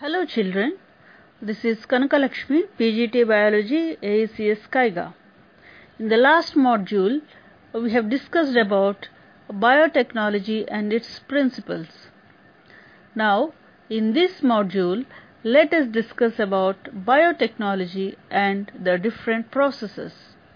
Hello children, this is Kanakalakshmi, PGT Biology, AECS Kaiga. In the last module, we have discussed about biotechnology and its principles. Now, in this module, let us discuss about biotechnology and the different processes.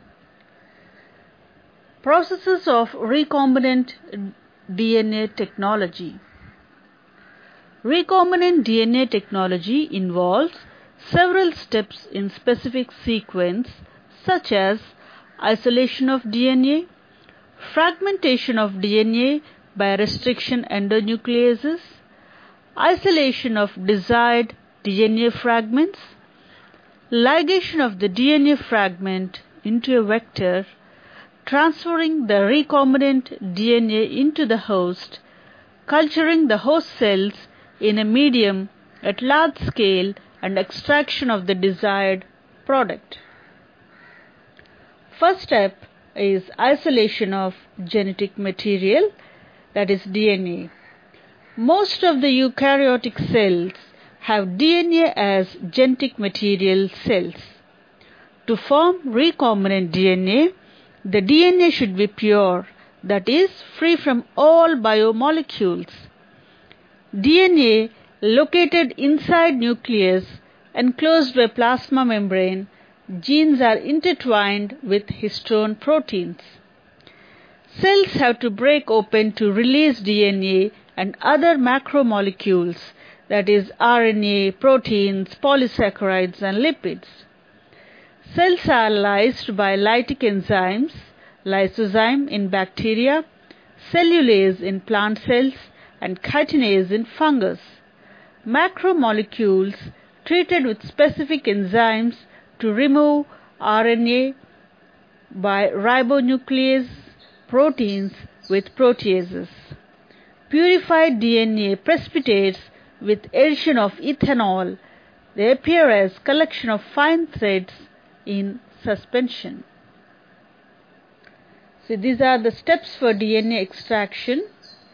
Processes of recombinant DNA technology. Recombinant DNA technology involves several steps in specific sequence such as isolation of DNA, fragmentation of DNA by restriction endonucleases, isolation of desired DNA fragments, ligation of the DNA fragment into a vector, transferring the recombinant DNA into the host, culturing the host cells in a medium at large scale, and extraction of the desired product. First step is isolation of genetic material, that is DNA. Most of the eukaryotic cells have DNA as genetic material cells. To form recombinant DNA, the DNA should be pure, that is, free from all biomolecules. DNA located inside nucleus enclosed by plasma membrane, genes are intertwined with histone proteins. Cells have to break open to release DNA and other macromolecules, that is RNA, proteins, polysaccharides and lipids. Cells are lysed by lytic enzymes, lysozyme in bacteria, cellulase in plant cells, and chitinase in fungus. Macromolecules treated with specific enzymes to remove RNA by ribonuclease, proteins with proteases. Purified DNA precipitates with addition of ethanol. They appear as collection of fine threads in suspension. So these are the steps for DNA extraction.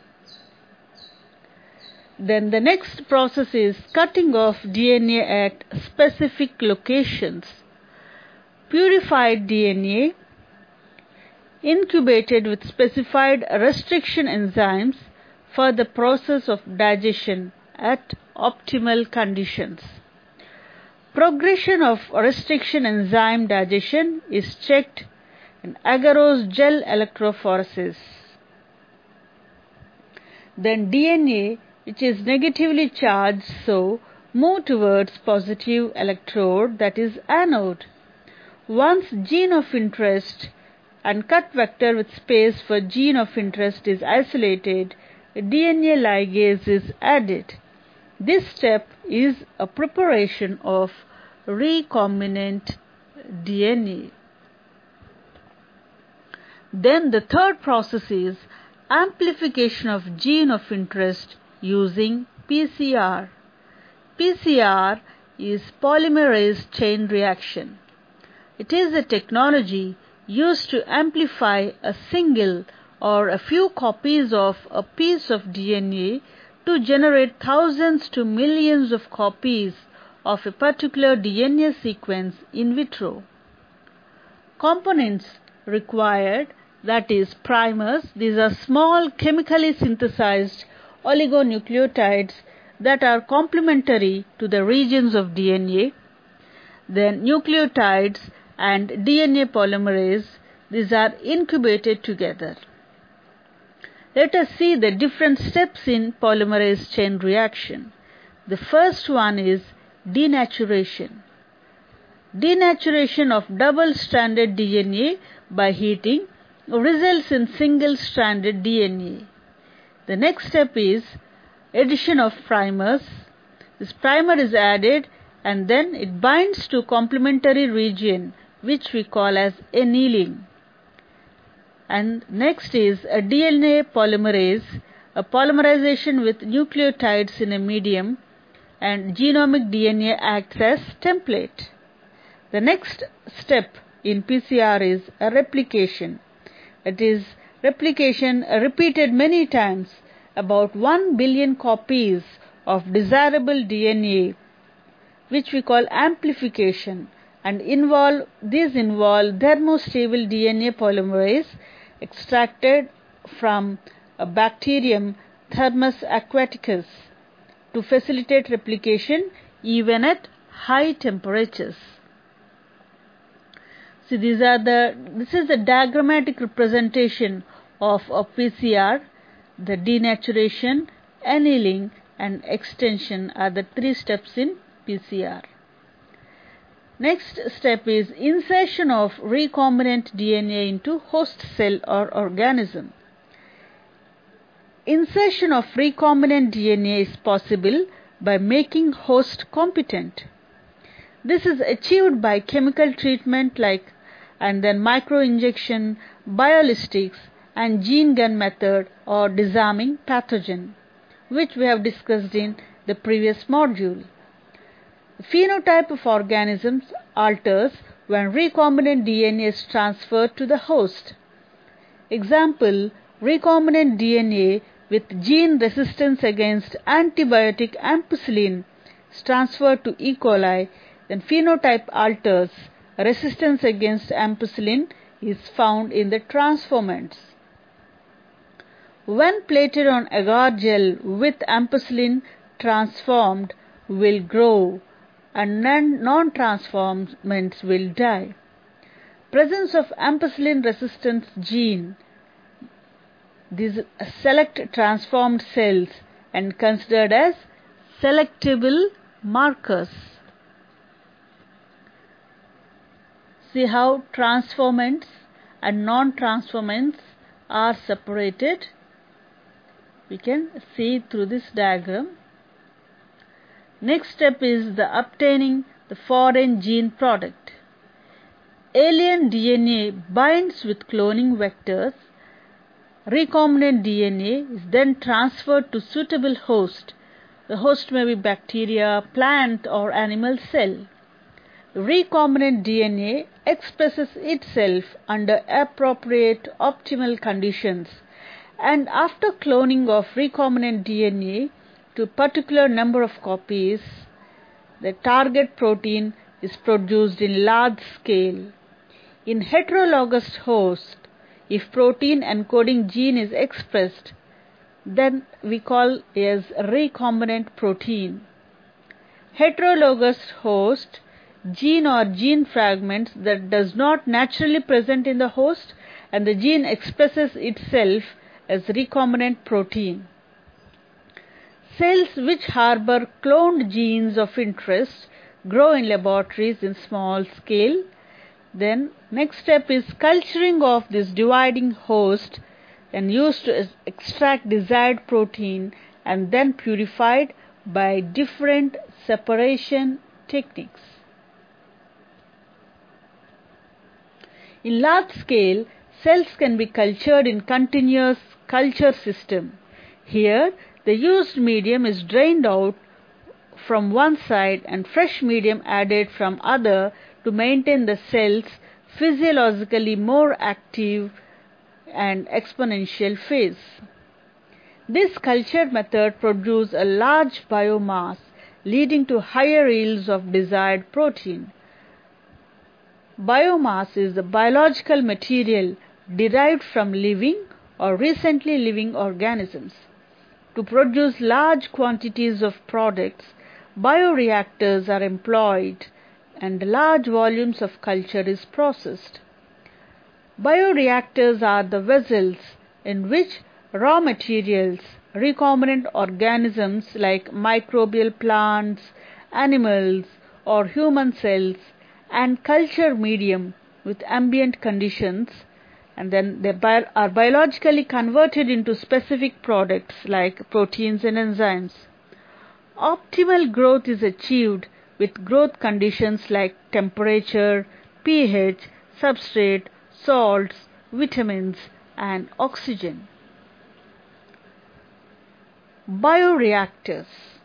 Then the next process is cutting off DNA at specific locations. Purified DNA incubated with specified restriction enzymes for the process of digestion at optimal conditions. Progression of restriction enzyme digestion is checked in agarose gel electrophoresis. Then DNA, which is negatively charged, so move towards positive electrode, that is anode. Once gene of interest and cut vector with space for gene of interest is isolated, DNA ligase is added. This step is a preparation of recombinant DNA. Then the third process is amplification of gene of interest using PCR. PCR is polymerase chain reaction. It is a technology used to amplify a single or a few copies of a piece of DNA to generate thousands to millions of copies of a particular DNA sequence in vitro. Components required, that is primers. These are small chemically synthesized oligonucleotides that are complementary to the regions of DNA. Then nucleotides and DNA polymerase, these are incubated together. Let us see the different steps in polymerase chain reaction. The first one is denaturation. Denaturation of double-stranded DNA by heating results in single-stranded DNA. The next step is addition of primers. This primer is added and then it binds to complementary region, which we call as annealing. And next is a DNA polymerase, a polymerization with nucleotides in a medium, and genomic DNA acts as template. The next step in PCR is a replication. It is replication repeated many times. About 1 billion copies of desirable DNA, which we call amplification, and these involve thermostable DNA polymerase extracted from a bacterium Thermus aquaticus to facilitate replication even at high temperatures. See, this is the diagrammatic representation of a PCR. The denaturation, annealing, and extension are the 3 steps in PCR. Next step is insertion of recombinant DNA into host cell or organism. Insertion of recombinant DNA is possible by making host competent. This is achieved by chemical treatment and then microinjection, biolistics, and gene gun method or disarming pathogen, which we have discussed in the previous module. The phenotype of organisms alters when recombinant DNA is transferred to the host. Example, recombinant DNA with gene resistance against antibiotic ampicillin is transferred to E. coli, then phenotype alters. Resistance against ampicillin is found in the transformants. When plated on agar gel with ampicillin, transformed will grow and non-transformants will die. Presence of ampicillin resistance gene. These select transformed cells and considered as selectable markers. See how transformants and non-transformants are separated. We can see through this diagram. Next step is the obtaining the foreign gene product. Alien DNA binds with cloning vectors. Recombinant DNA is then transferred to suitable host. The host may be bacteria, plant, or animal cell. Recombinant DNA expresses itself under appropriate optimal conditions, and after cloning of recombinant DNA to a particular number of copies, the target protein is produced in large scale. In heterologous host, if protein encoding gene is expressed, then we call as recombinant protein. Heterologous host, gene or gene fragments that does not naturally present in the host and the gene expresses itself as recombinant protein. Cells which harbor cloned genes of interest grow in laboratories in small scale. Then next step is culturing of this dividing host and used to extract desired protein and then purified by different separation techniques. In large scale, cells can be cultured in continuous culture system. Here, the used medium is drained out from one side and fresh medium added from other to maintain the cells physiologically more active and exponential phase. This culture method produces a large biomass leading to higher yields of desired protein. Biomass is the biological material derived from living or recently living organisms. To produce large quantities of products, bioreactors are employed and large volumes of culture is processed. Bioreactors are the vessels in which raw materials, recombinant organisms like microbial plants, animals, or human cells, and culture medium with ambient conditions, and then they are biologically converted into specific products like proteins and enzymes. Optimal growth is achieved with growth conditions like temperature, pH, substrate, salts, vitamins, and oxygen. Bioreactors.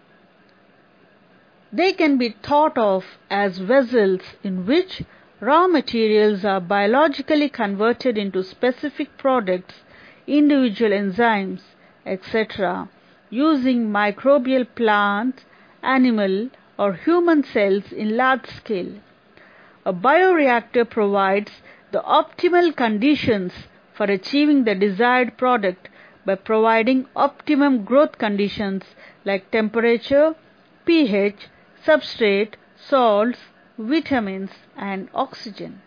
They can be thought of as vessels in which raw materials are biologically converted into specific products, individual enzymes, etc., using microbial plant, animal, or human cells in large scale. A bioreactor provides the optimal conditions for achieving the desired product by providing optimum growth conditions like temperature, pH, substrate, salts, vitamins, and oxygen.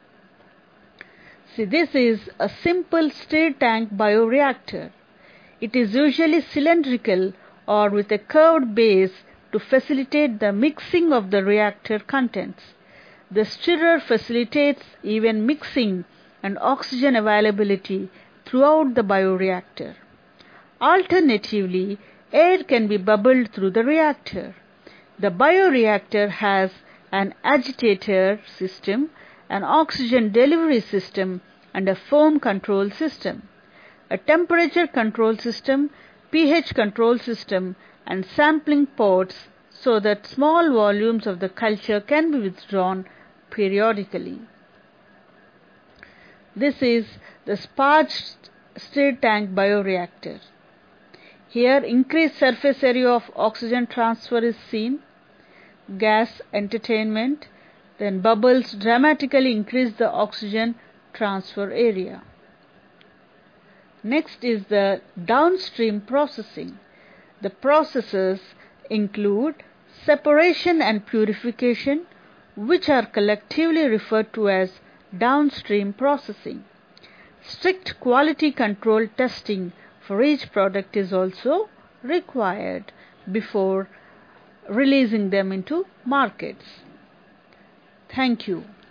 See, this is a simple stirred tank bioreactor. It is usually cylindrical or with a curved base to facilitate the mixing of the reactor contents. The stirrer facilitates even mixing and oxygen availability throughout the bioreactor. Alternatively, air can be bubbled through the reactor. The bioreactor has an agitator system, an oxygen delivery system, and a foam control system, a temperature control system, pH control system, and sampling ports so that small volumes of the culture can be withdrawn periodically. This is the sparge stirred tank bioreactor. Here, increased surface area of oxygen transfer is seen. Gas entertainment, then bubbles dramatically increase the oxygen transfer area. Next is the downstream processing. The processes include separation and purification, which are collectively referred to as downstream processing. Strict quality control testing for each product is also required before releasing them into markets. Thank you.